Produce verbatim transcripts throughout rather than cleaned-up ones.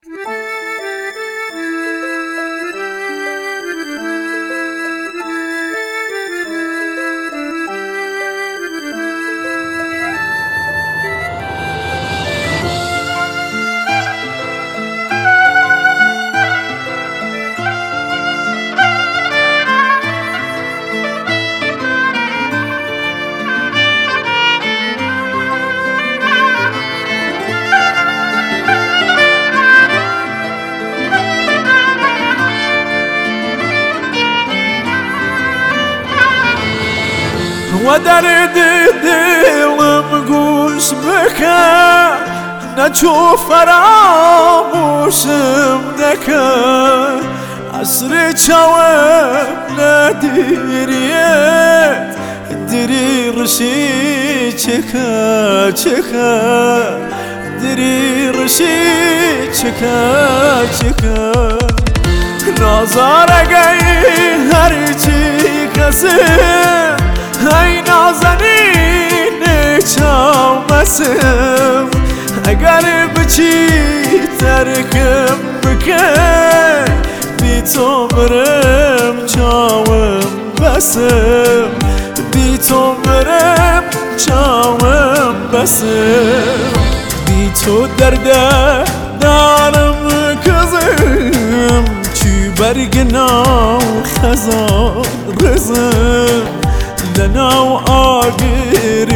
و درد دلم گوش بکن، نچو فراموشم نکن. عصر چاوم ندیریت دری رشی چکا چکا، دری رشی چکا چکا. نازارگی هرچی کسیم، ای نازنین چاومسم. اگر بچی ترکم بکن، بی تو برم چاوم بسم. بی تو برم چاوم بسم. بی تو درده دارم کزم، چی برگناو خزان رزم. لناو آگر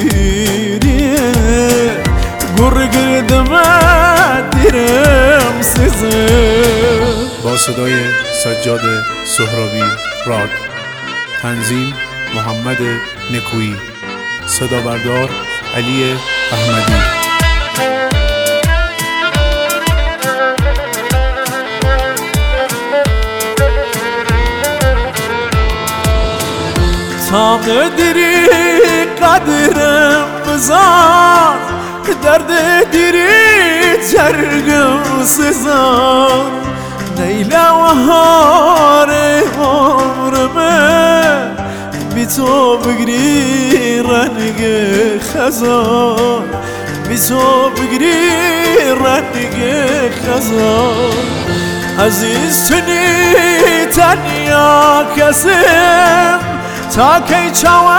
دیریه، گرگ دمه دیرم سزم. با صدای سجاد سهرابی راد، تنظیم محمد نکویی، صدا بردار علی احمدی. تا قدری قدرم بزار، درد دیری جرگم سزار. لیلا و هار عمرمه، بی تو بگری رنگ خزان. بی تو بگری رنگ خزان. عزیز چنی تنیا کسیم، تا کی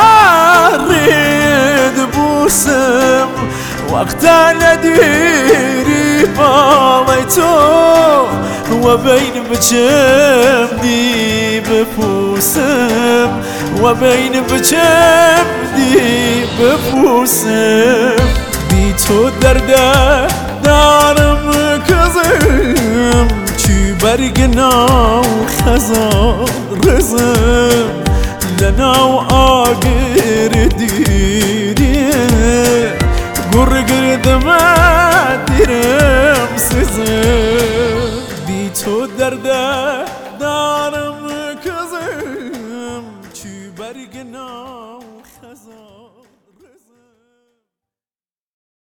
چاورید بوسم. وقتا ندیری بالای تو، و بین بچم دی بپوسم. و بین بچم دی بپوسم. بی تو درده دارم کزم، چی برگناو خزان رزم. لناو آگر دیریه، گرگ دمه دیرم سزم. بی تو درده دارم کزم، چی برگناو خزان.